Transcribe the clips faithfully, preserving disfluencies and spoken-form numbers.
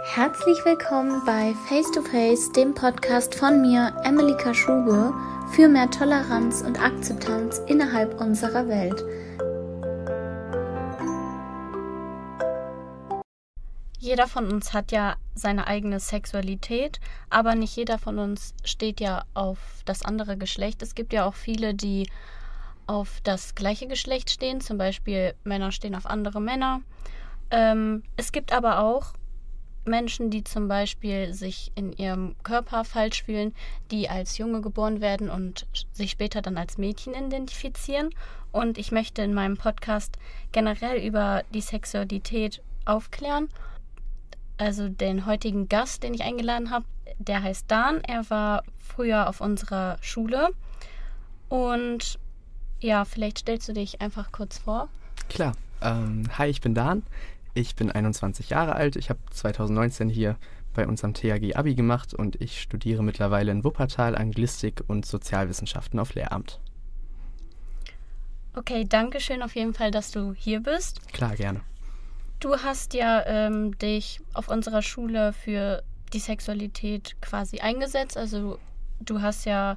Herzlich willkommen bei Face to Face, dem Podcast von mir, Emily Kaschube, für mehr Toleranz und Akzeptanz innerhalb unserer Welt. Jeder von uns hat ja seine eigene Sexualität, aber nicht jeder von uns steht ja auf das andere Geschlecht. Es gibt ja auch viele, die auf das gleiche Geschlecht stehen, zum Beispiel Männer stehen auf andere Männer. Ähm, es gibt aber auch Menschen, die zum Beispiel sich in ihrem Körper falsch fühlen, die als Junge geboren werden und sich später dann als Mädchen identifizieren. Und ich möchte in meinem Podcast generell über die Sexualität aufklären. Also den heutigen Gast, den ich eingeladen habe, der heißt Dan. Er war früher auf unserer Schule. Und ja, vielleicht stellst du dich einfach kurz vor. Klar. Ähm, hi, ich bin Dan. Ich bin einundzwanzig Jahre alt. Ich habe zwanzig neunzehn hier bei uns am T H G Abi gemacht und ich studiere mittlerweile in Wuppertal Anglistik und Sozialwissenschaften auf Lehramt. Okay, danke schön auf jeden Fall, dass du hier bist. Klar, gerne. Du hast ja ähm, dich auf unserer Schule für die Sexualität quasi eingesetzt. Also du hast ja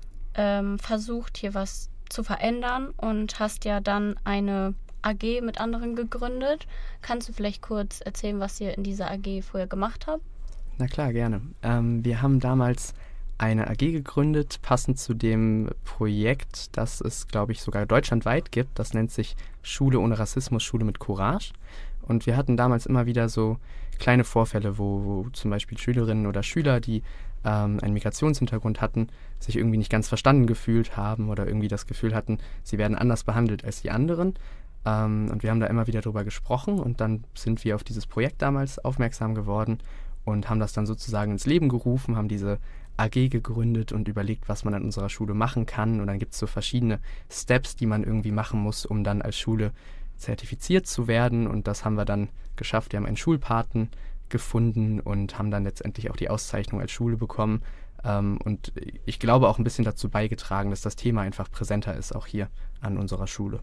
ähm, versucht, hier was zu verändern und hast ja dann eine A G mit anderen gegründet. Kannst du vielleicht kurz erzählen, was ihr in dieser A G vorher gemacht habt? Na klar, gerne. Ähm, wir haben damals eine A G gegründet, passend zu dem Projekt, das es, glaube ich, sogar deutschlandweit gibt. Das nennt sich Schule ohne Rassismus, Schule mit Courage. Und wir hatten damals immer wieder so kleine Vorfälle, wo, wo zum Beispiel Schülerinnen oder Schüler, die ähm, einen Migrationshintergrund hatten, sich irgendwie nicht ganz verstanden gefühlt haben oder irgendwie das Gefühl hatten, sie werden anders behandelt als die anderen. Um, und wir haben da immer wieder drüber gesprochen und dann sind wir auf dieses Projekt damals aufmerksam geworden und haben das dann sozusagen ins Leben gerufen, haben diese A G gegründet und überlegt, was man an unserer Schule machen kann. Und dann gibt es so verschiedene Steps, die man irgendwie machen muss, um dann als Schule zertifiziert zu werden. Und das haben wir dann geschafft. Wir haben einen Schulpaten gefunden und haben dann letztendlich auch die Auszeichnung als Schule bekommen. Um, und ich glaube auch ein bisschen dazu beigetragen, dass das Thema einfach präsenter ist, auch hier an unserer Schule.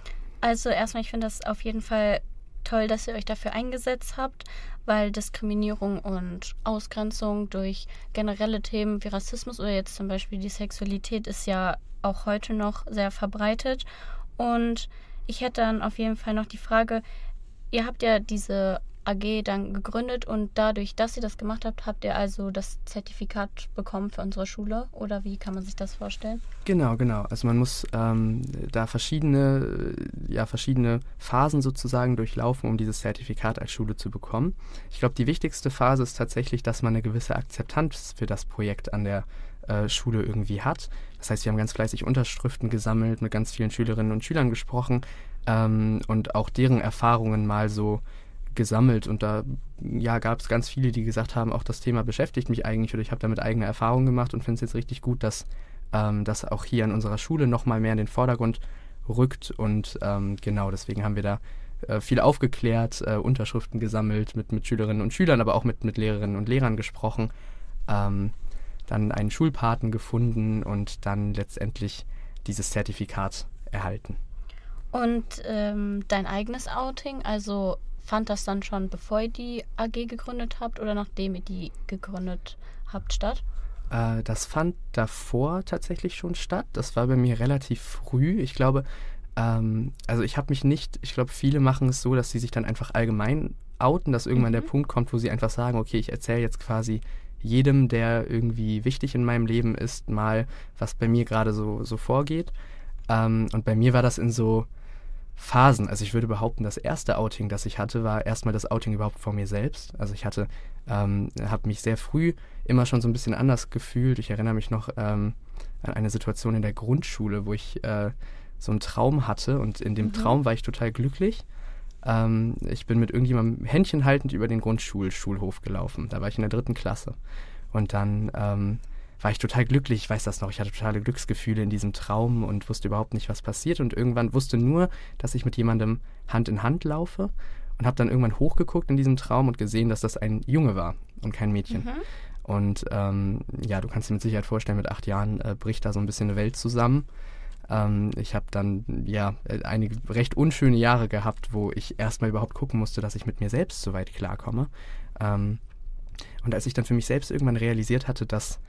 Also erstmal, ich finde das auf jeden Fall toll, dass ihr euch dafür eingesetzt habt, weil Diskriminierung und Ausgrenzung durch generelle Themen wie Rassismus oder jetzt zum Beispiel die Sexualität ist ja auch heute noch sehr verbreitet. Und ich hätte dann auf jeden Fall noch die Frage, ihr habt ja diese A G dann gegründet und dadurch, dass ihr das gemacht habt, habt ihr also das Zertifikat bekommen für unsere Schule oder wie kann man sich das vorstellen? Genau, genau. Also man muss ähm, da verschiedene, ja, verschiedene Phasen sozusagen durchlaufen, um dieses Zertifikat als Schule zu bekommen. Ich glaube, die wichtigste Phase ist tatsächlich, dass man eine gewisse Akzeptanz für das Projekt an der äh, Schule irgendwie hat. Das heißt, wir haben ganz fleißig Unterschriften gesammelt, mit ganz vielen Schülerinnen und Schülern gesprochen ähm, und auch deren Erfahrungen mal so gesammelt und da ja, gab es ganz viele, die gesagt haben, auch das Thema beschäftigt mich eigentlich oder ich habe damit eigene Erfahrungen gemacht und finde es jetzt richtig gut, dass ähm, das auch hier an unserer Schule nochmal mehr in den Vordergrund rückt und ähm, genau, deswegen haben wir da äh, viel aufgeklärt, äh, Unterschriften gesammelt, mit, mit Schülerinnen und Schülern, aber auch mit, mit Lehrerinnen und Lehrern gesprochen, ähm, dann einen Schulpaten gefunden und dann letztendlich dieses Zertifikat erhalten. Und ähm, dein eigenes Outing, also fand das dann schon, bevor ihr die A G gegründet habt oder nachdem ihr die gegründet habt, statt? Äh, das fand davor tatsächlich schon statt. Das war bei mir relativ früh. Ich glaube, ähm, also ich habe mich nicht, ich glaube, viele machen es so, dass sie sich dann einfach allgemein outen, dass irgendwann mhm. der Punkt kommt, wo sie einfach sagen, okay, ich erzähle jetzt quasi jedem, der irgendwie wichtig in meinem Leben ist, mal, was bei mir gerade so, so vorgeht. Ähm, und bei mir war das in so Phasen. Also ich würde behaupten, das erste Outing, das ich hatte, war erstmal das Outing überhaupt vor mir selbst. Also ich hatte, ähm, habe mich sehr früh immer schon so ein bisschen anders gefühlt. Ich erinnere mich noch ähm, an eine Situation in der Grundschule, wo ich äh, so einen Traum hatte und in dem mhm. Traum war ich total glücklich. Ähm, ich bin mit irgendjemandem Händchen haltend über den Grundschulschulhof gelaufen. Da war ich in der dritten Klasse. Und dann ähm, war ich total glücklich, ich weiß das noch, ich hatte totale Glücksgefühle in diesem Traum und wusste überhaupt nicht, was passiert und irgendwann wusste nur, dass ich mit jemandem Hand in Hand laufe und habe dann irgendwann hochgeguckt in diesem Traum und gesehen, dass das ein Junge war und kein Mädchen. Mhm. Und ähm, ja, du kannst dir mit Sicherheit vorstellen, mit acht Jahren äh, bricht da so ein bisschen eine Welt zusammen. Ähm, ich habe dann ja einige recht unschöne Jahre gehabt, wo ich erstmal überhaupt gucken musste, dass ich mit mir selbst so weit klarkomme. Ähm, Und als ich dann für mich selbst irgendwann realisiert hatte, dass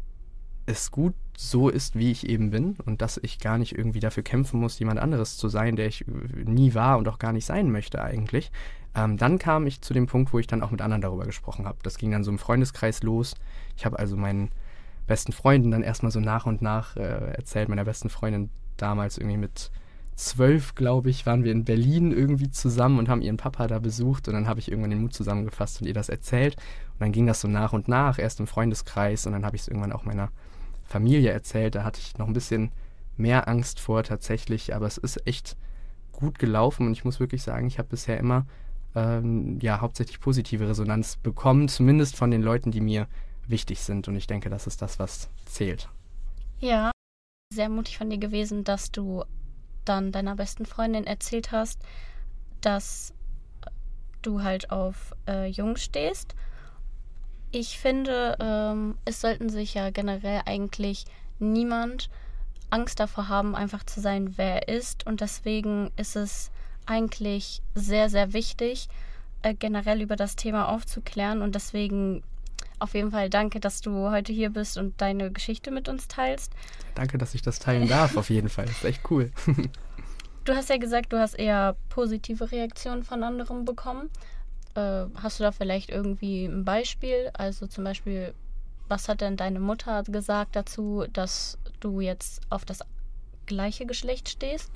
es gut so ist, wie ich eben bin und dass ich gar nicht irgendwie dafür kämpfen muss, jemand anderes zu sein, der ich nie war und auch gar nicht sein möchte eigentlich, ähm, dann kam ich zu dem Punkt, wo ich dann auch mit anderen darüber gesprochen habe. Das ging dann so im Freundeskreis los. Ich habe also meinen besten Freunden dann erstmal so nach und nach äh, erzählt, meiner besten Freundin damals irgendwie mit zwölf, glaube ich, waren wir in Berlin irgendwie zusammen und haben ihren Papa da besucht und dann habe ich irgendwann den Mut zusammengefasst und ihr das erzählt und dann ging das so nach und nach, erst im Freundeskreis und dann habe ich es irgendwann auch meiner Familie erzählt, da hatte ich noch ein bisschen mehr Angst vor tatsächlich, aber es ist echt gut gelaufen und ich muss wirklich sagen, ich habe bisher immer ähm, ja hauptsächlich positive Resonanz bekommen, zumindest von den Leuten, die mir wichtig sind und ich denke, das ist das, was zählt. Ja, sehr mutig von dir gewesen, dass du dann deiner besten Freundin erzählt hast, dass du halt auf äh, Jungs stehst. Ich finde, ähm, es sollten sich ja generell eigentlich niemand Angst davor haben, einfach zu sein, wer er ist. Und deswegen ist es eigentlich sehr, sehr wichtig, äh, generell über das Thema aufzuklären. Und deswegen auf jeden Fall danke, dass du heute hier bist und deine Geschichte mit uns teilst. Danke, dass ich das teilen darf, auf jeden Fall. Das ist echt cool. Du hast ja gesagt, du hast eher positive Reaktionen von anderen bekommen. Äh, hast du da vielleicht irgendwie ein Beispiel? Also zum Beispiel, was hat denn deine Mutter gesagt dazu, dass du jetzt auf das gleiche Geschlecht stehst?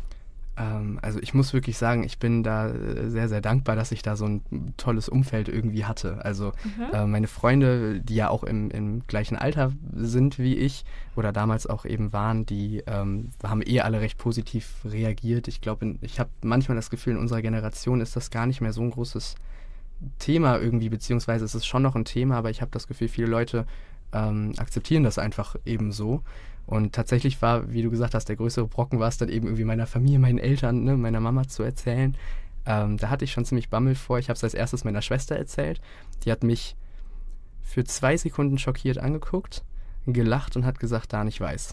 Ähm, also ich muss wirklich sagen, ich bin da sehr, sehr dankbar, dass ich da so ein tolles Umfeld irgendwie hatte. Also mhm. äh, meine Freunde, die ja auch im, im gleichen Alter sind wie ich oder damals auch eben waren, die ähm, haben eh alle recht positiv reagiert. Ich glaube, ich habe manchmal das Gefühl, in unserer Generation ist das gar nicht mehr so ein großes Thema irgendwie, beziehungsweise es ist schon noch ein Thema, aber ich habe das Gefühl, viele Leute ähm, akzeptieren das einfach eben so. Und tatsächlich war, wie du gesagt hast, der größere Brocken war es dann eben irgendwie meiner Familie, meinen Eltern, ne, meiner Mama zu erzählen. Ähm, da hatte ich schon ziemlich Bammel vor. Ich habe es als erstes meiner Schwester erzählt. Die hat mich für zwei Sekunden schockiert angeguckt, gelacht und hat gesagt, da ich weiß.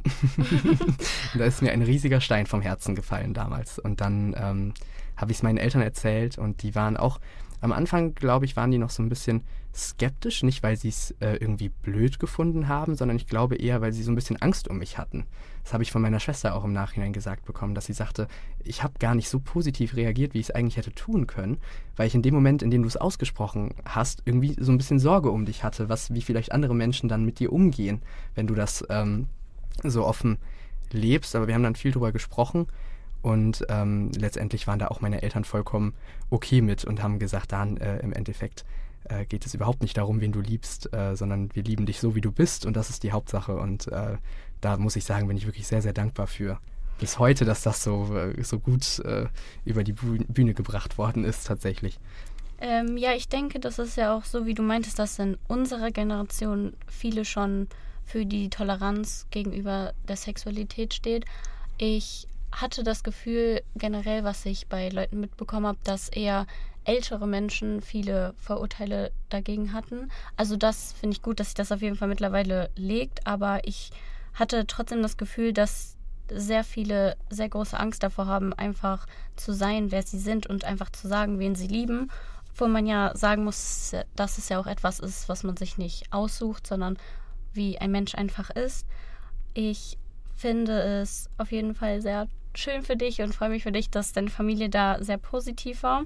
Und da ist mir ein riesiger Stein vom Herzen gefallen damals. Und dann ähm, habe ich es meinen Eltern erzählt und die waren auch, am Anfang, glaube ich, waren die noch so ein bisschen skeptisch, nicht weil sie es äh, irgendwie blöd gefunden haben, sondern ich glaube eher, weil sie so ein bisschen Angst um mich hatten. Das habe ich von meiner Schwester auch im Nachhinein gesagt bekommen, dass sie sagte, ich habe gar nicht so positiv reagiert, wie ich es eigentlich hätte tun können, weil ich in dem Moment, in dem du es ausgesprochen hast, irgendwie so ein bisschen Sorge um dich hatte, was, wie vielleicht andere Menschen dann mit dir umgehen, wenn du das ähm, so offen lebst. Aber wir haben dann viel drüber gesprochen. Und ähm, letztendlich waren da auch meine Eltern vollkommen okay mit und haben gesagt, Dan, äh, im Endeffekt äh, geht es überhaupt nicht darum, wen du liebst, äh, sondern wir lieben dich so, wie du bist und das ist die Hauptsache. Und äh, da muss ich sagen, bin ich wirklich sehr, sehr dankbar für bis heute, dass das so, äh, so gut äh, über die Bühne gebracht worden ist tatsächlich. Ähm, ja, ich denke, das ist ja auch so, wie du meintest, dass in unserer Generation viele schon für die Toleranz gegenüber der Sexualität steht. Ich hatte das Gefühl generell, was ich bei Leuten mitbekommen habe, dass eher ältere Menschen viele Vorurteile dagegen hatten. Also das finde ich gut, dass sich das auf jeden Fall mittlerweile legt, aber ich hatte trotzdem das Gefühl, dass sehr viele sehr große Angst davor haben, einfach zu sein, wer sie sind und einfach zu sagen, wen sie lieben. Obwohl man ja sagen muss, dass es ja auch etwas ist, was man sich nicht aussucht, sondern wie ein Mensch einfach ist. Ich finde es auf jeden Fall sehr schön für dich und freue mich für dich, dass deine Familie da sehr positiv war.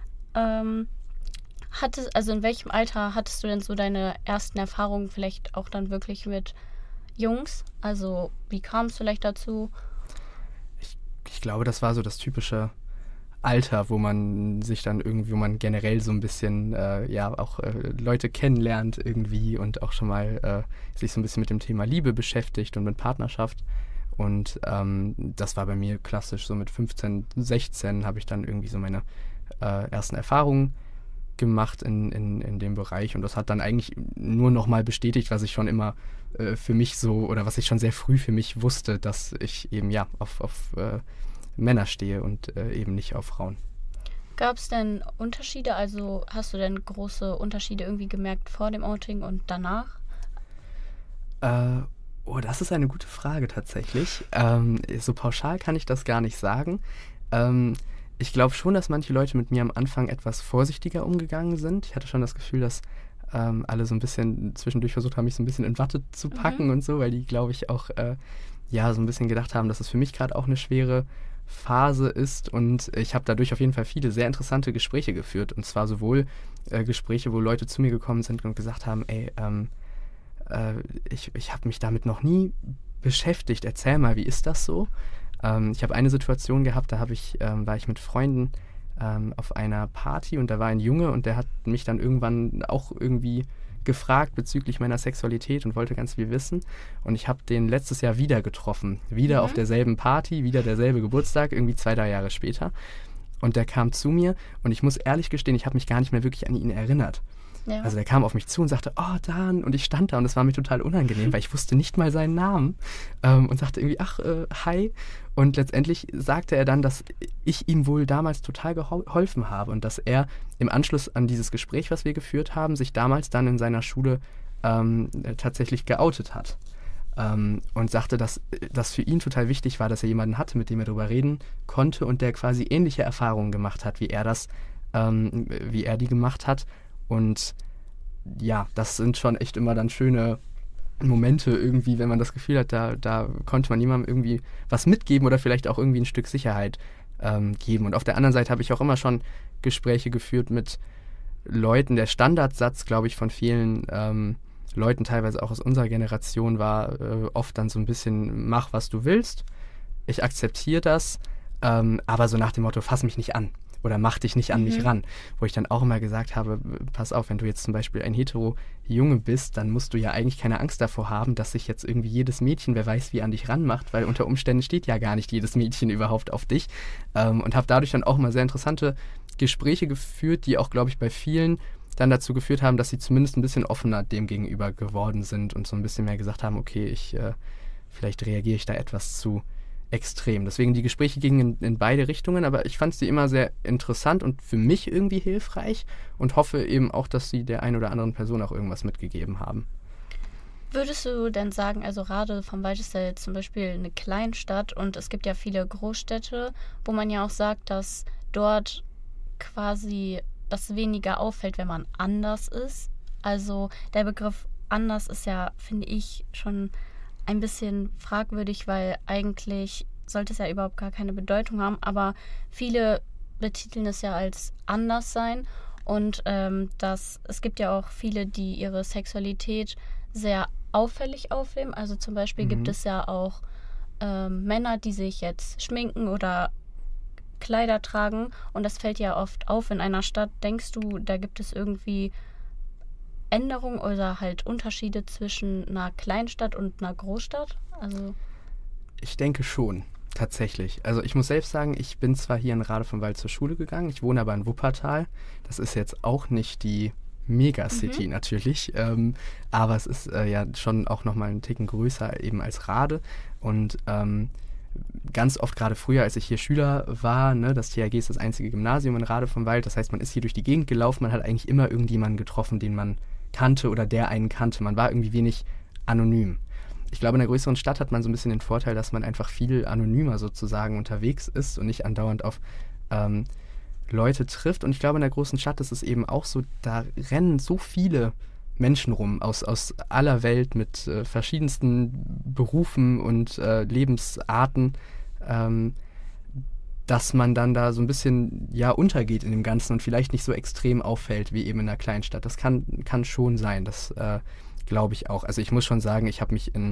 Ähm, hattest, also in welchem Alter hattest du denn so deine ersten Erfahrungen vielleicht auch dann wirklich mit Jungs? Also wie kam es vielleicht dazu? Ich, ich glaube, das war so das typische Alter, wo man sich dann irgendwie, wo man generell so ein bisschen, äh, ja, auch äh, Leute kennenlernt irgendwie und auch schon mal äh, sich so ein bisschen mit dem Thema Liebe beschäftigt und mit Partnerschaft. Und ähm, das war bei mir klassisch, so mit fünfzehn, sechzehn habe ich dann irgendwie so meine äh, ersten Erfahrungen gemacht in, in, in dem Bereich. Und das hat dann eigentlich nur nochmal bestätigt, was ich schon immer äh, für mich so, oder was ich schon sehr früh für mich wusste, dass ich eben ja auf, auf äh, Männer stehe und äh, eben nicht auf Frauen. Gab es denn Unterschiede? Also hast du denn große Unterschiede irgendwie gemerkt vor dem Outing und danach? Äh, Oh, das ist eine gute Frage tatsächlich. Ähm, so pauschal kann ich das gar nicht sagen. Ähm, ich glaube schon, dass manche Leute mit mir am Anfang etwas vorsichtiger umgegangen sind. Ich hatte schon das Gefühl, dass ähm, alle so ein bisschen zwischendurch versucht haben, mich so ein bisschen in Watte zu packen mhm. und so, weil die, glaube ich, auch äh, ja so ein bisschen gedacht haben, dass es für mich gerade auch eine schwere Phase ist. Und ich habe dadurch auf jeden Fall viele sehr interessante Gespräche geführt. Und zwar sowohl äh, Gespräche, wo Leute zu mir gekommen sind und gesagt haben, ey, ähm, äh, ich, ich habe mich damit noch nie beschäftigt. Erzähl mal, wie ist das so? Ähm, ich habe eine Situation gehabt, da hab ich, ähm, war ich mit Freunden ähm, auf einer Party und da war ein Junge und der hat mich dann irgendwann auch irgendwie gefragt bezüglich meiner Sexualität und wollte ganz viel wissen. Und ich habe den letztes Jahr wieder getroffen. Wieder mhm. auf derselben Party, wieder derselbe Geburtstag, irgendwie zwei, drei Jahre später. Und der kam zu mir und ich muss ehrlich gestehen, ich habe mich gar nicht mehr wirklich an ihn erinnert. Ja. Also der kam auf mich zu und sagte, oh, Dan. Und ich stand da und das war mir total unangenehm, weil ich wusste nicht mal seinen Namen ähm, und sagte irgendwie, ach, äh, hi. Und letztendlich sagte er dann, dass ich ihm wohl damals total geholfen habe und dass er im Anschluss an dieses Gespräch, was wir geführt haben, sich damals dann in seiner Schule ähm, tatsächlich geoutet hat. Ähm, und sagte, dass das für ihn total wichtig war, dass er jemanden hatte, mit dem er darüber reden konnte und der quasi ähnliche Erfahrungen gemacht hat, wie er das, ähm, wie er die gemacht hat. Und ja, das sind schon echt immer dann schöne Momente irgendwie, wenn man das Gefühl hat, da, da konnte man jemandem irgendwie was mitgeben oder vielleicht auch irgendwie ein Stück Sicherheit ähm, geben. Und auf der anderen Seite habe ich auch immer schon Gespräche geführt mit Leuten. Der Standardsatz, glaube ich, von vielen ähm, Leuten, teilweise auch aus unserer Generation, war äh, oft dann so ein bisschen, mach, was du willst, ich akzeptiere das, ähm, aber so nach dem Motto, fass mich nicht an. Oder mach dich nicht an mhm. mich ran. Wo ich dann auch immer gesagt habe, pass auf, wenn du jetzt zum Beispiel ein Hetero-Junge bist, dann musst du ja eigentlich keine Angst davor haben, dass sich jetzt irgendwie jedes Mädchen, wer weiß wie, an dich ranmacht, weil unter Umständen steht ja gar nicht jedes Mädchen überhaupt auf dich. Ähm, und habe dadurch dann auch immer sehr interessante Gespräche geführt, die auch, glaube ich, bei vielen dann dazu geführt haben, dass sie zumindest ein bisschen offener dem gegenüber geworden sind und so ein bisschen mehr gesagt haben, okay, ich äh, vielleicht reagiere ich da etwas zu extrem. Deswegen die Gespräche gingen in, in beide Richtungen, aber ich fand sie immer sehr interessant und für mich irgendwie hilfreich und hoffe eben auch, dass sie der einen oder anderen Person auch irgendwas mitgegeben haben. Würdest du denn sagen, also gerade vom Wald ist ja jetzt zum Beispiel eine Kleinstadt und es gibt ja viele Großstädte, wo man ja auch sagt, dass dort quasi das weniger auffällt, wenn man anders ist. Also der Begriff anders ist ja, finde ich, schon ein bisschen fragwürdig, weil eigentlich sollte es ja überhaupt gar keine Bedeutung haben, aber viele betiteln es ja als anders sein und ähm, das, es gibt ja auch viele, die ihre Sexualität sehr auffällig aufnehmen, also zum Beispiel mhm. gibt es ja auch ähm, Männer, die sich jetzt schminken oder Kleider tragen und das fällt ja oft auf in einer Stadt. Denkst du, da gibt es irgendwie Änderungen oder halt Unterschiede zwischen einer Kleinstadt und einer Großstadt? Also ich denke schon, tatsächlich. Also ich muss selbst sagen, ich bin zwar hier in Rade vom Wald zur Schule gegangen, ich wohne aber in Wuppertal. Das ist jetzt auch nicht die Megacity mhm. natürlich, ähm, aber es ist äh, ja schon auch nochmal einen Ticken größer eben als Rade und ähm, ganz oft, gerade früher, als ich hier Schüler war, ne, das T H G ist das einzige Gymnasium in Rade vom Wald, das heißt, man ist hier durch die Gegend gelaufen, man hat eigentlich immer irgendjemanden getroffen, den man kannte oder der einen kannte. Man war irgendwie wenig anonym. Ich glaube, in einer größeren Stadt hat man so ein bisschen den Vorteil, dass man einfach viel anonymer sozusagen unterwegs ist und nicht andauernd auf ähm, Leute trifft. Und ich glaube, in der großen Stadt ist es eben auch so, da rennen so viele Menschen rum aus, aus aller Welt mit äh, verschiedensten Berufen und äh, Lebensarten, ähm, dass man dann da so ein bisschen ja untergeht in dem Ganzen und vielleicht nicht so extrem auffällt wie eben in einer Kleinstadt. Das kann, kann schon sein, das äh, glaube ich auch. Also ich muss schon sagen, ich habe mich in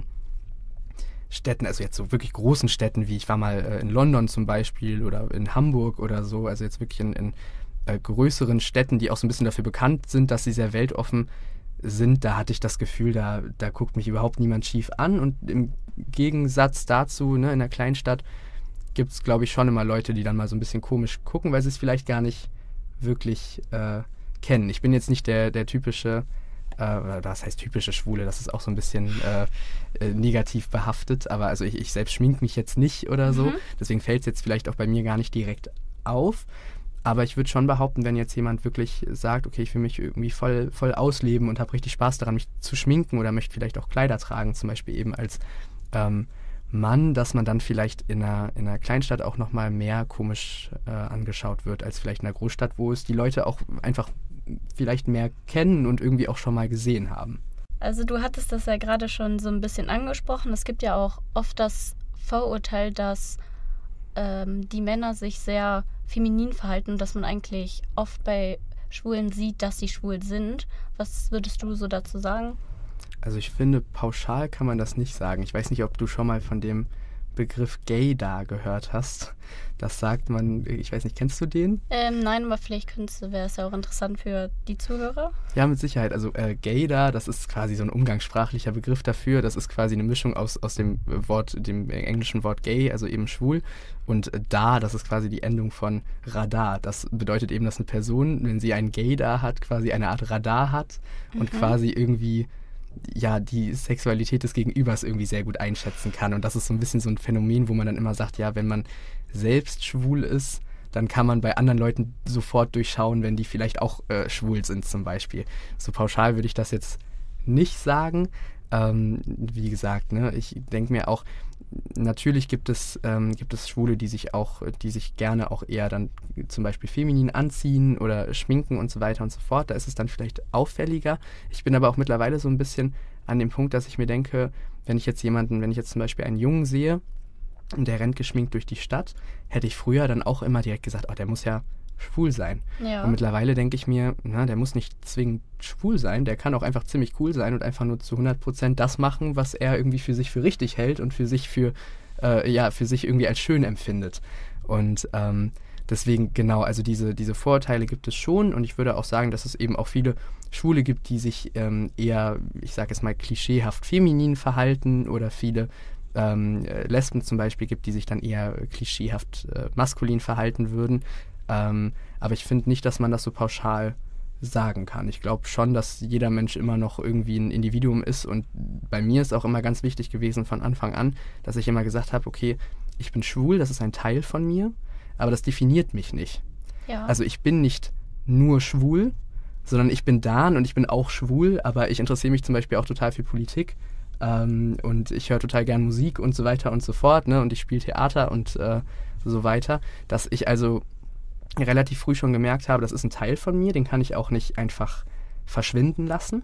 Städten, also jetzt so wirklich großen Städten, wie ich war mal äh, in London zum Beispiel oder in Hamburg oder so, also jetzt wirklich in, in äh, größeren Städten, die auch so ein bisschen dafür bekannt sind, dass sie sehr weltoffen sind, da hatte ich das Gefühl, da, da guckt mich überhaupt niemand schief an und im Gegensatz dazu, ne, in einer Kleinstadt gibt es, glaube ich, schon immer Leute, die dann mal so ein bisschen komisch gucken, weil sie es vielleicht gar nicht wirklich äh, kennen. Ich bin jetzt nicht der, der typische, äh, das heißt typische Schwule, das ist auch so ein bisschen äh, äh, negativ behaftet, aber also ich, ich selbst schmink mich jetzt nicht oder so, mhm. deswegen fällt es jetzt vielleicht auch bei mir gar nicht direkt auf. Aber ich würde schon behaupten, wenn jetzt jemand wirklich sagt, okay, ich will mich irgendwie voll, voll ausleben und habe richtig Spaß daran, mich zu schminken oder möchte vielleicht auch Kleider tragen, zum Beispiel eben als ähm, Mann, dass man dann vielleicht in einer, in einer Kleinstadt auch nochmal mehr komisch äh, angeschaut wird als vielleicht in einer Großstadt, wo es die Leute auch einfach vielleicht mehr kennen und irgendwie auch schon mal gesehen haben. Also du hattest das ja gerade schon so ein bisschen angesprochen. Es gibt ja auch oft das Vorurteil, dass ähm, die Männer sich sehr feminin verhalten und dass man eigentlich oft bei Schwulen sieht, dass sie schwul sind. Was würdest du so dazu sagen? Also ich finde, pauschal kann man das nicht sagen. Ich weiß nicht, ob du schon mal von dem Begriff Gaydar gehört hast. Das sagt man, ich weiß nicht, kennst du den? Ähm, nein, aber vielleicht wäre es ja auch interessant für die Zuhörer. Ja, mit Sicherheit. Also äh, Gaydar, das ist quasi so ein umgangssprachlicher Begriff dafür. Das ist quasi eine Mischung aus, aus dem Wort, dem englischen Wort gay, also eben schwul. Und äh, da, das ist quasi die Endung von Radar. Das bedeutet eben, dass eine Person, wenn sie einen Gaydar hat, quasi eine Art Radar hat und mhm. quasi irgendwie ja, die Sexualität des Gegenübers irgendwie sehr gut einschätzen kann. Und das ist so ein bisschen so ein Phänomen, wo man dann immer sagt, ja, wenn man selbst schwul ist, dann kann man bei anderen Leuten sofort durchschauen, wenn die vielleicht auch äh, schwul sind zum Beispiel. So pauschal würde ich das jetzt nicht sagen. Ähm, wie gesagt, ne, ich denke mir auch, natürlich gibt es, ähm, gibt es Schwule, die sich auch, die sich gerne auch eher dann zum Beispiel feminin anziehen oder schminken und so weiter und so fort. Da ist es dann vielleicht auffälliger. Ich bin aber auch mittlerweile so ein bisschen an dem Punkt, dass ich mir denke, wenn ich jetzt jemanden, wenn ich jetzt zum Beispiel einen Jungen sehe und der rennt geschminkt durch die Stadt, hätte ich früher dann auch immer direkt gesagt, oh, der muss ja schwul sein. Ja. Und mittlerweile denke ich mir, na, der muss nicht zwingend schwul sein, der kann auch einfach ziemlich cool sein und einfach nur zu hundert Prozent das machen, was er irgendwie für sich für richtig hält und für sich für, äh, ja, für sich irgendwie als schön empfindet. Und ähm, deswegen, genau, also diese, diese Vorurteile gibt es schon und ich würde auch sagen, dass es eben auch viele Schwule gibt, die sich ähm, eher, ich sage es mal, klischeehaft feminin verhalten oder viele ähm, Lesben zum Beispiel gibt, die sich dann eher klischeehaft äh, maskulin verhalten würden. Ähm, aber ich finde nicht, dass man das so pauschal sagen kann. Ich glaube schon, dass jeder Mensch immer noch irgendwie ein Individuum ist und bei mir ist auch immer ganz wichtig gewesen von Anfang an, dass ich immer gesagt habe, okay, ich bin schwul, das ist ein Teil von mir, aber das definiert mich nicht. Ja. Also ich bin nicht nur schwul, sondern ich bin Dan und ich bin auch schwul, aber ich interessiere mich zum Beispiel auch total für Politik ähm, und ich höre total gern Musik und so weiter und so fort, ne? Und ich spiele Theater und äh, so weiter, dass ich also relativ früh schon gemerkt habe, das ist ein Teil von mir, den kann ich auch nicht einfach verschwinden lassen.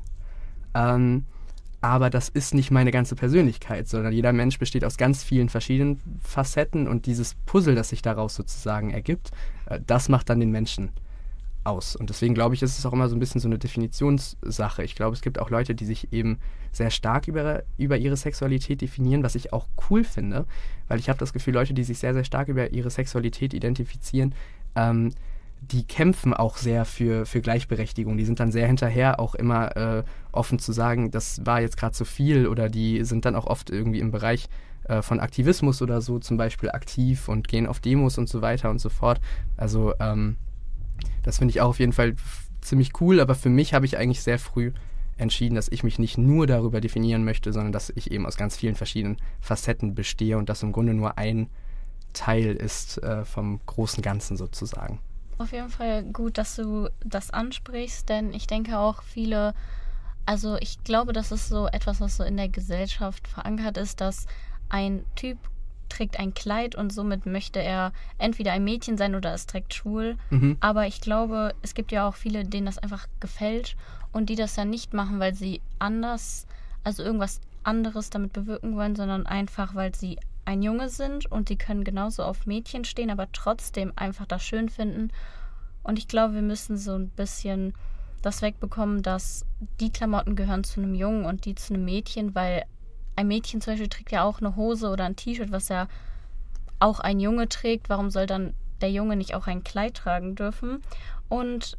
Ähm, aber das ist nicht meine ganze Persönlichkeit, sondern jeder Mensch besteht aus ganz vielen verschiedenen Facetten und dieses Puzzle, das sich daraus sozusagen ergibt, äh, das macht dann den Menschen aus. Und deswegen glaube ich, ist es auch immer so ein bisschen so eine Definitionssache. Ich glaube, es gibt auch Leute, die sich eben sehr stark über, über ihre Sexualität definieren, was ich auch cool finde, weil ich habe das Gefühl, Leute, die sich sehr, sehr stark über ihre Sexualität identifizieren, Ähm, die kämpfen auch sehr für, für Gleichberechtigung. Die sind dann sehr hinterher, auch immer äh, offen zu sagen, das war jetzt gerade zu viel oder die sind dann auch oft irgendwie im Bereich äh, von Aktivismus oder so zum Beispiel aktiv und gehen auf Demos und so weiter und so fort. Also ähm, das finde ich auch auf jeden Fall f- ziemlich cool, aber für mich habe ich eigentlich sehr früh entschieden, dass ich mich nicht nur darüber definieren möchte, sondern dass ich eben aus ganz vielen verschiedenen Facetten bestehe und das im Grunde nur ein Teil ist äh, vom großen Ganzen sozusagen. Auf jeden Fall gut, dass du das ansprichst, denn ich denke auch viele, also ich glaube, das ist so etwas, was so in der Gesellschaft verankert ist, dass ein Typ trägt ein Kleid und somit möchte er entweder ein Mädchen sein oder ist direkt schwul. Mhm. Aber ich glaube, es gibt ja auch viele, denen das einfach gefällt und die das dann nicht machen, weil sie anders, also irgendwas anderes damit bewirken wollen, sondern einfach, weil sie ein Junge sind und die können genauso auf Mädchen stehen, aber trotzdem einfach das schön finden. Und ich glaube, wir müssen so ein bisschen das wegbekommen, dass die Klamotten gehören zu einem Jungen und die zu einem Mädchen, weil ein Mädchen zum Beispiel trägt ja auch eine Hose oder ein T-Shirt, was ja auch ein Junge trägt. Warum soll dann der Junge nicht auch ein Kleid tragen dürfen? Und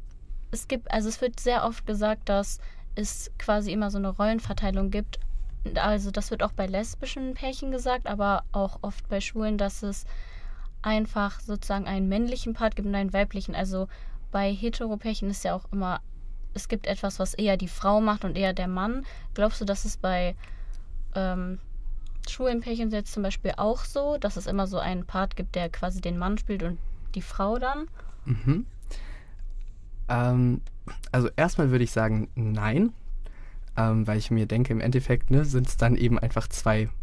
es gibt, also es wird sehr oft gesagt, dass es quasi immer so eine Rollenverteilung gibt. Also das wird auch bei lesbischen Pärchen gesagt, aber auch oft bei Schwulen, dass es einfach sozusagen einen männlichen Part gibt und einen weiblichen. Also bei Hetero-Pärchen ist ja auch immer, es gibt etwas, was eher die Frau macht und eher der Mann. Glaubst du, dass es bei ähm, schwulen Pärchen jetzt zum Beispiel auch so, dass es immer so einen Part gibt, der quasi den Mann spielt und die Frau dann? Mhm. Ähm, also erstmal würde ich sagen, nein. Ähm, weil ich mir denke, im Endeffekt ne, sind es dann eben einfach zwei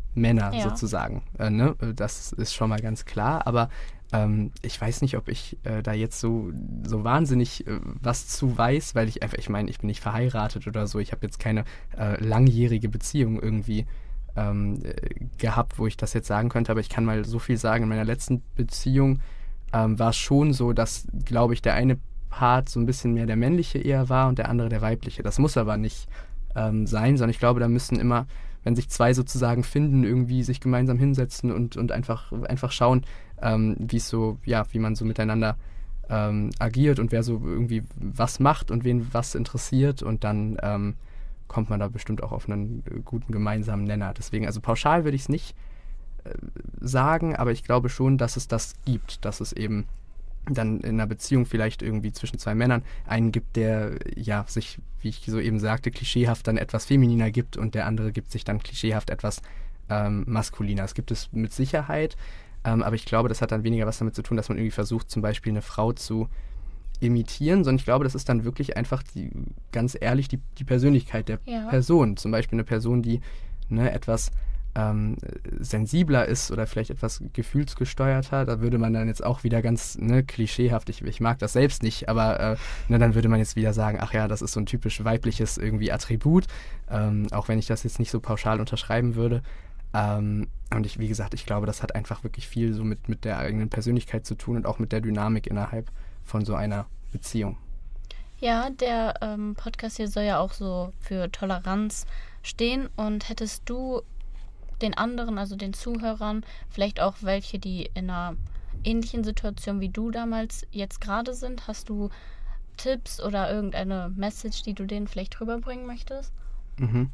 Männer Ja. sozusagen. Äh, ne? Das ist schon mal ganz klar, aber ähm, ich weiß nicht, ob ich äh, da jetzt so, so wahnsinnig äh, was zu weiß, weil ich einfach, ich meine, ich bin nicht verheiratet oder so, ich habe jetzt keine äh, langjährige Beziehung irgendwie ähm, äh, gehabt, wo ich das jetzt sagen könnte, aber ich kann mal so viel sagen, in meiner letzten Beziehung ähm, war es schon so, dass, glaube ich, der eine Part so ein bisschen mehr der männliche eher war und der andere der weibliche. Das muss aber nicht ähm, sein, sondern ich glaube, da müssen immer, wenn sich zwei sozusagen finden, irgendwie sich gemeinsam hinsetzen und, und einfach, einfach schauen, ähm, wie es so, ja, wie man so miteinander ähm, agiert und wer so irgendwie was macht und wen was interessiert und dann ähm, kommt man da bestimmt auch auf einen äh, guten gemeinsamen Nenner. Deswegen, also pauschal würde ich es nicht äh, sagen, aber ich glaube schon, dass es das gibt, dass es eben dann in einer Beziehung vielleicht irgendwie zwischen zwei Männern einen gibt, der ja sich, wie ich so eben sagte, klischeehaft dann etwas femininer gibt und der andere gibt sich dann klischeehaft etwas ähm, maskuliner. Das gibt es mit Sicherheit, ähm, aber ich glaube, das hat dann weniger was damit zu tun, dass man irgendwie versucht, zum Beispiel eine Frau zu imitieren, sondern ich glaube, das ist dann wirklich einfach die, ganz ehrlich die, die Persönlichkeit der Ja. Person. Zum Beispiel eine Person, die ne, etwas ähm, sensibler ist oder vielleicht etwas gefühlsgesteuerter, da würde man dann jetzt auch wieder ganz ne, klischeehaft, ich, ich mag das selbst nicht, aber äh, ne, dann würde man jetzt wieder sagen, ach ja, das ist so ein typisch weibliches irgendwie Attribut, ähm, auch wenn ich das jetzt nicht so pauschal unterschreiben würde. Ähm, und ich, wie gesagt, ich glaube, das hat einfach wirklich viel so mit, mit der eigenen Persönlichkeit zu tun und auch mit der Dynamik innerhalb von so einer Beziehung. Ja, der ähm, Podcast hier soll ja auch so für Toleranz stehen. Und hättest du den anderen, also den Zuhörern, vielleicht auch welche, die in einer ähnlichen Situation wie du damals jetzt gerade sind, hast du Tipps oder irgendeine Message, die du denen vielleicht rüberbringen möchtest? Mhm.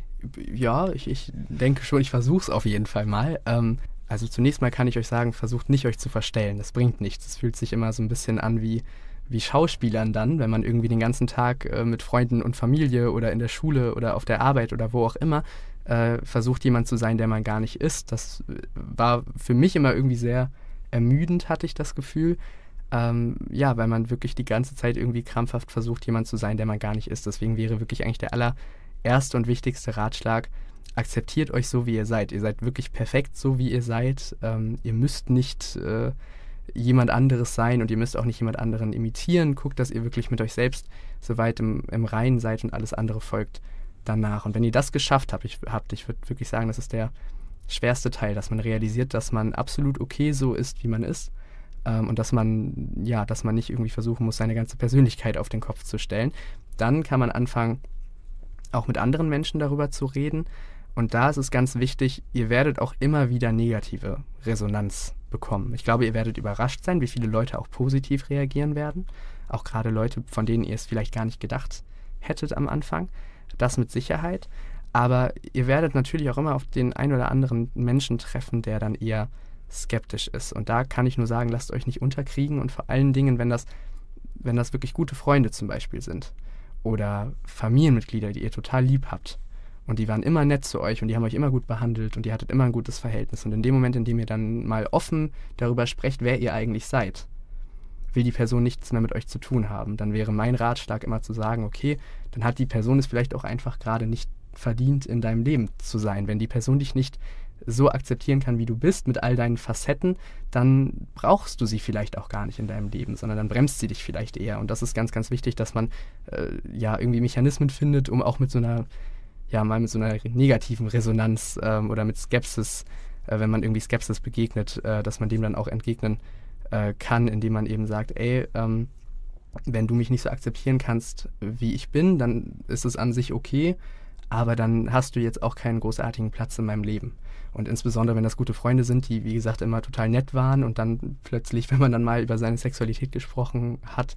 Ja, ich, ich denke schon, ich versuche es auf jeden Fall mal. Ähm, also zunächst mal kann ich euch sagen, versucht nicht euch zu verstellen. Das bringt nichts. Es fühlt sich immer so ein bisschen an wie, wie Schauspielern dann, wenn man irgendwie den ganzen Tag äh, mit Freunden und Familie oder in der Schule oder auf der Arbeit oder wo auch immer äh, versucht, jemand zu sein, der man gar nicht ist. Das war für mich immer irgendwie sehr ermüdend, hatte ich das Gefühl. Ähm, ja, weil man wirklich die ganze Zeit irgendwie krampfhaft versucht, jemand zu sein, der man gar nicht ist. Deswegen wäre wirklich eigentlich der allererste und wichtigste Ratschlag: Akzeptiert euch so, wie ihr seid. Ihr seid wirklich perfekt, so wie ihr seid. Ähm, ihr müsst nicht äh, jemand anderes sein und ihr müsst auch nicht jemand anderen imitieren. Guckt, dass ihr wirklich mit euch selbst soweit im, im Reinen seid und alles andere folgt danach. Und wenn ihr das geschafft habt, ich, habt, ich würde wirklich sagen, das ist der schwerste Teil, dass man realisiert, dass man absolut okay so ist, wie man ist. Ähm, und dass man, ja, dass man nicht irgendwie versuchen muss, seine ganze Persönlichkeit auf den Kopf zu stellen. Dann kann man anfangen, auch mit anderen Menschen darüber zu reden. Und da ist es ganz wichtig, ihr werdet auch immer wieder negative Resonanz bekommen. Ich glaube, ihr werdet überrascht sein, wie viele Leute auch positiv reagieren werden. Auch gerade Leute, von denen ihr es vielleicht gar nicht gedacht hättet am Anfang. Das mit Sicherheit. Aber ihr werdet natürlich auch immer auf den ein oder anderen Menschen treffen, der dann eher skeptisch ist. Und da kann ich nur sagen, lasst euch nicht unterkriegen. Und vor allen Dingen, wenn das, wenn das wirklich gute Freunde zum Beispiel sind oder Familienmitglieder, die ihr total lieb habt, und die waren immer nett zu euch und die haben euch immer gut behandelt und ihr hattet immer ein gutes Verhältnis. Und in dem Moment, in dem ihr dann mal offen darüber sprecht, wer ihr eigentlich seid, will die Person nichts mehr mit euch zu tun haben. Dann wäre mein Ratschlag immer zu sagen, okay, dann hat die Person es vielleicht auch einfach gerade nicht verdient, in deinem Leben zu sein. Wenn die Person dich nicht so akzeptieren kann, wie du bist, mit all deinen Facetten, dann brauchst du sie vielleicht auch gar nicht in deinem Leben, sondern dann bremst sie dich vielleicht eher. Und das ist ganz, ganz wichtig, dass man äh, ja irgendwie Mechanismen findet, um auch mit so einer ja, mal mit so einer negativen Resonanz ähm, oder mit Skepsis, äh, wenn man irgendwie Skepsis begegnet, äh, dass man dem dann auch entgegnen äh, kann, indem man eben sagt, ey, ähm, wenn du mich nicht so akzeptieren kannst, wie ich bin, dann ist es an sich okay, aber dann hast du jetzt auch keinen großartigen Platz in meinem Leben. Und insbesondere, wenn das gute Freunde sind, die, wie gesagt, immer total nett waren und dann plötzlich, wenn man dann mal über seine Sexualität gesprochen hat,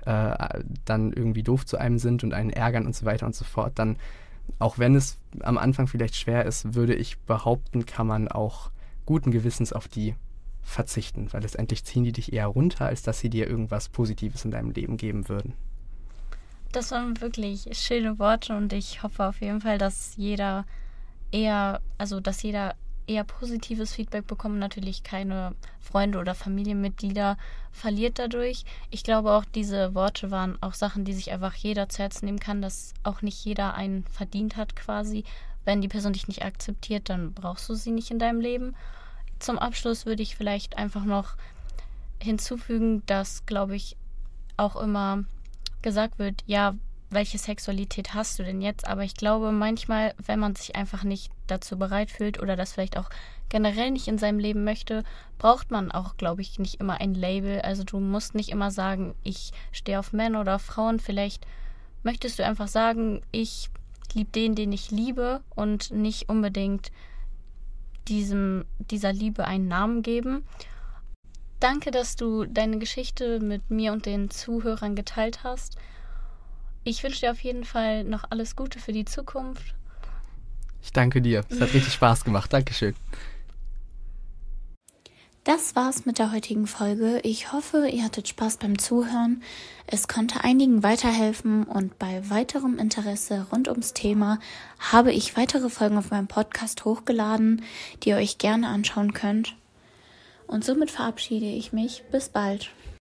äh, dann irgendwie doof zu einem sind und einen ärgern und so weiter und so fort, dann, auch wenn es am Anfang vielleicht schwer ist, würde ich behaupten, kann man auch guten Gewissens auf die verzichten, weil letztendlich ziehen die dich eher runter, als dass sie dir irgendwas Positives in deinem Leben geben würden. Das waren wirklich schöne Worte und ich hoffe auf jeden Fall, dass jeder eher, also dass jeder eher positives Feedback bekommen, natürlich keine Freunde oder Familienmitglieder verliert dadurch. Ich glaube auch, diese Worte waren auch Sachen, die sich einfach jeder zu Herzen nehmen kann, dass auch nicht jeder einen verdient hat quasi. Wenn die Person dich nicht akzeptiert, dann brauchst du sie nicht in deinem Leben. Zum Abschluss würde ich vielleicht einfach noch hinzufügen, dass, glaube ich, auch immer gesagt wird, ja, welche Sexualität hast du denn jetzt? Aber ich glaube, manchmal, wenn man sich einfach nicht dazu bereit fühlt oder das vielleicht auch generell nicht in seinem Leben möchte, braucht man auch, glaube ich, nicht immer ein Label. Also du musst nicht immer sagen, ich stehe auf Männer oder Frauen. Vielleicht möchtest du einfach sagen, ich liebe den, den ich liebe und nicht unbedingt diesem, dieser Liebe einen Namen geben. Danke, dass du deine Geschichte mit mir und den Zuhörern geteilt hast. Ich wünsche dir auf jeden Fall noch alles Gute für die Zukunft. Ich danke dir. Es hat richtig Spaß gemacht. Dankeschön. Das war's mit der heutigen Folge. Ich hoffe, ihr hattet Spaß beim Zuhören. Es konnte einigen weiterhelfen und bei weiterem Interesse rund ums Thema habe ich weitere Folgen auf meinem Podcast hochgeladen, die ihr euch gerne anschauen könnt. Und somit verabschiede ich mich. Bis bald.